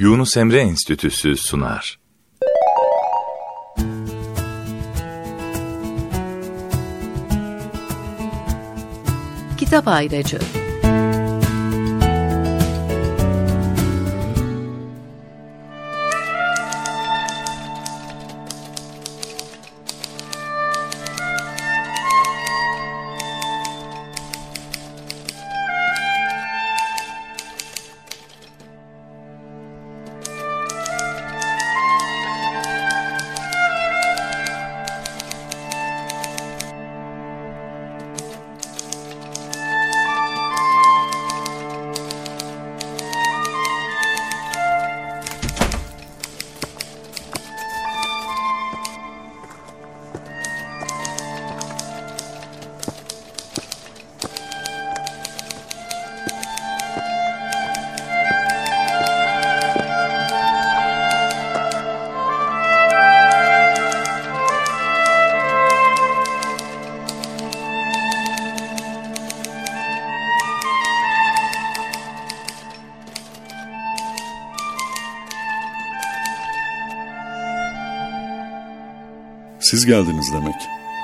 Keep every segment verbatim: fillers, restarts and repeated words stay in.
Yunus Emre Enstitüsü sunar. Kitap Ayracı. Siz geldiniz demek.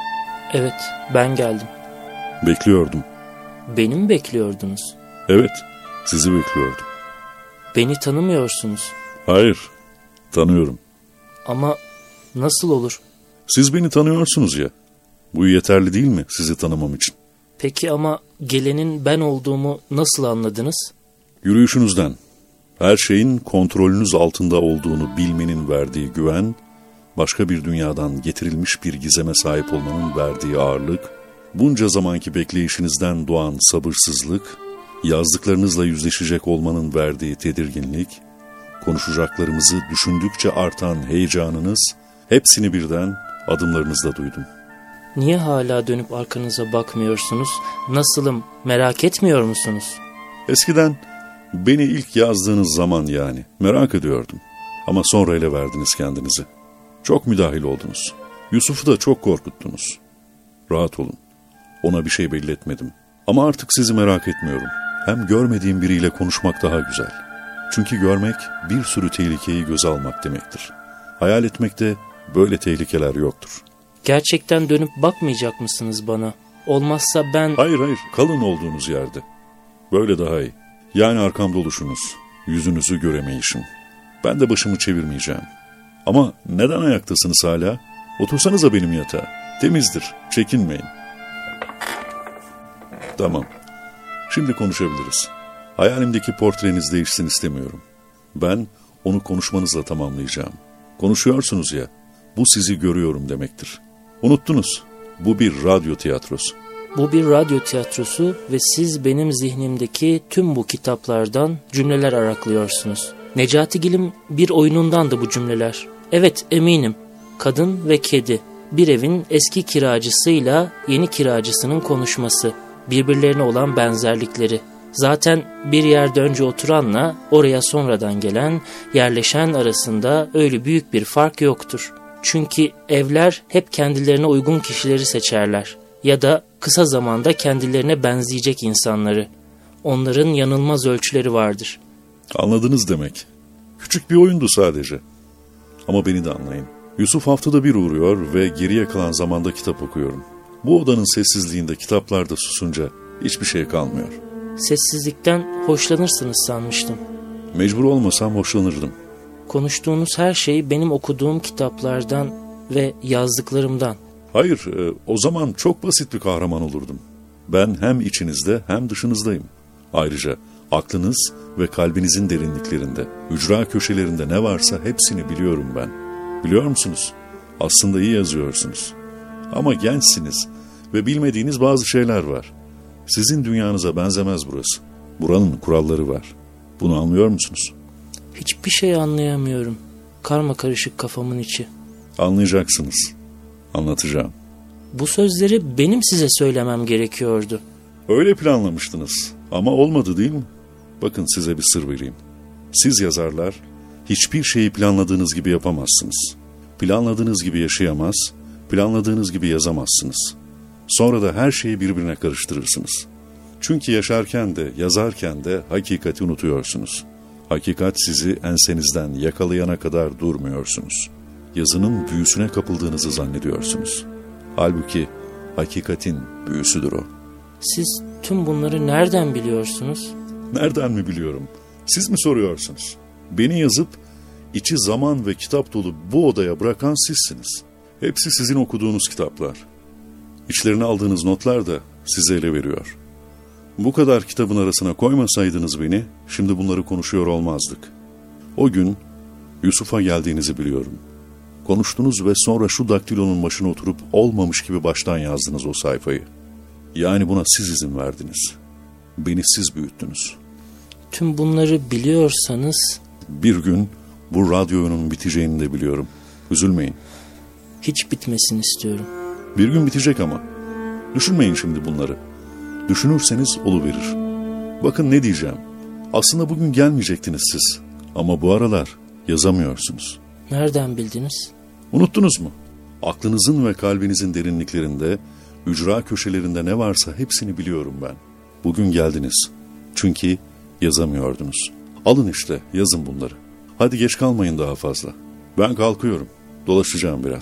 Evet, ben geldim. Bekliyordum. Beni mi bekliyordunuz? Evet, sizi bekliyordum. Beni tanımıyorsunuz. Hayır, tanıyorum. Ama nasıl olur? Siz beni tanıyorsunuz ya. Bu yeterli değil mi sizi tanımam için? Peki ama gelenin ben olduğumu nasıl anladınız? Yürüyüşünüzden, her şeyin kontrolünüz altında olduğunu bilmenin verdiği güven, başka bir dünyadan getirilmiş bir gizeme sahip olmanın verdiği ağırlık, bunca zamanki bekleyişinizden doğan sabırsızlık, yazdıklarınızla yüzleşecek olmanın verdiği tedirginlik, konuşacaklarımızı düşündükçe artan heyecanınız, hepsini birden adımlarınızda duydum. Niye hala dönüp arkanıza bakmıyorsunuz? Nasılım, merak etmiyor musunuz? Eskiden beni ilk yazdığınız zaman yani merak ediyordum. Ama sonra ele verdiniz kendinizi. Çok müdahil oldunuz. Yusuf'u da çok korkuttunuz. Rahat olun. Ona bir şey belli etmedim. Ama artık sizi merak etmiyorum. Hem görmediğim biriyle konuşmak daha güzel. Çünkü görmek bir sürü tehlikeyi göze almak demektir. Hayal etmekte böyle tehlikeler yoktur. Gerçekten dönüp bakmayacak mısınız bana? Olmazsa ben... Hayır hayır, kalın olduğunuz yerde. Böyle daha iyi. Yani arkamda oluşunuz, yüzünüzü göremeyişim. Ben de başımı çevirmeyeceğim. Ama neden ayaktasınız hala? Otursanıza benim yatağa. Temizdir, çekinmeyin. Tamam. Şimdi konuşabiliriz. Hayalimdeki portreniz değişsin istemiyorum. Ben onu konuşmanızla tamamlayacağım. Konuşuyorsunuz ya, bu sizi görüyorum demektir. Unuttunuz, bu bir radyo tiyatrosu. Bu bir radyo tiyatrosu ve siz benim zihnimdeki tüm bu kitaplardan cümleler araklıyorsunuz. Necatigil'in bir oyunundandı bu cümleler. Evet, eminim. Kadın ve kedi. Bir evin eski kiracısıyla yeni kiracısının konuşması. Birbirlerine olan benzerlikleri. Zaten bir yerde önce oturanla oraya sonradan gelen, yerleşen arasında öyle büyük bir fark yoktur. Çünkü evler hep kendilerine uygun kişileri seçerler. Ya da kısa zamanda kendilerine benzeyecek insanları. Onların yanılmaz ölçüleri vardır. Anladınız demek. Küçük bir oyundu sadece. Ama beni de anlayın. Yusuf haftada bir uğruyor ve geriye kalan zamanda kitap okuyorum. Bu odanın sessizliğinde kitaplar da susunca hiçbir şey kalmıyor. Sessizlikten hoşlanırsınız sanmıştım. Mecbur olmasam hoşlanırdım. Konuştuğunuz her şey benim okuduğum kitaplardan ve yazdıklarımdan. Hayır, e, o zaman çok basit bir kahraman olurdum. Ben hem içinizde hem dışınızdayım. Ayrıca aklınız ve kalbinizin derinliklerinde, ücra köşelerinde ne varsa hepsini biliyorum ben. Biliyor musunuz? Aslında iyi yazıyorsunuz. Ama gençsiniz ve bilmediğiniz bazı şeyler var. Sizin dünyanıza benzemez burası. Buranın kuralları var. Bunu anlıyor musunuz? Hiçbir şey anlayamıyorum. Karma karışık kafamın içi. Anlayacaksınız. Anlatacağım. Bu sözleri benim size söylemem gerekiyordu. Öyle planlamıştınız ama olmadı değil mi? Bakın size bir sır vereyim. Siz yazarlar hiçbir şeyi planladığınız gibi yapamazsınız. Planladığınız gibi yaşayamaz, planladığınız gibi yazamazsınız. Sonra da her şeyi birbirine karıştırırsınız. Çünkü yaşarken de yazarken de hakikati unutuyorsunuz. Hakikat sizi ensenizden yakalayana kadar durmuyorsunuz. Yazının büyüsüne kapıldığınızı zannediyorsunuz. Halbuki hakikatin büyüsüdür o. Siz tüm bunları nereden biliyorsunuz? Nereden mi biliyorum? Siz mi soruyorsunuz? Beni yazıp içi zaman ve kitap dolu bu odaya bırakan sizsiniz. Hepsi sizin okuduğunuz kitaplar. İçlerine aldığınız notlar da size ele veriyor. Bu kadar kitabın arasına koymasaydınız beni, şimdi bunları konuşuyor olmazdık. O gün Yusuf'a geldiğinizi biliyorum. Konuştunuz ve sonra şu daktilonun başına oturup olmamış gibi baştan yazdınız o sayfayı. Yani buna siz izin verdiniz. Beni siz büyüttünüz. Tüm bunları biliyorsanız... Bir gün bu radyonun biteceğini de biliyorum. Üzülmeyin. Hiç bitmesini istiyorum. Bir gün bitecek ama. Düşünmeyin şimdi bunları. Düşünürseniz oluverir. Bakın ne diyeceğim. Aslında bugün gelmeyecektiniz siz. Ama bu aralar yazamıyorsunuz. Nereden bildiniz? Unuttunuz mu? Aklınızın ve kalbinizin derinliklerinde, ücra köşelerinde ne varsa hepsini biliyorum ben. Bugün geldiniz. Çünkü yazamıyordunuz. Alın işte, yazın bunları. Hadi geç kalmayın daha fazla. Ben kalkıyorum. Dolaşacağım biraz.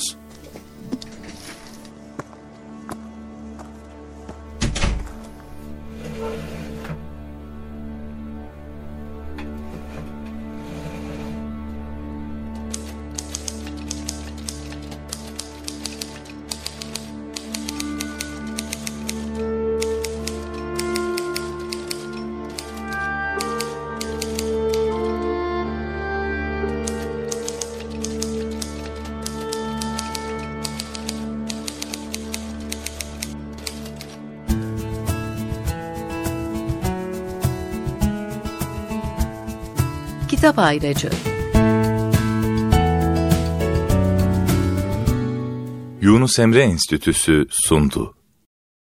Kitap Ayracı. Yunus Emre Enstitüsü sundu.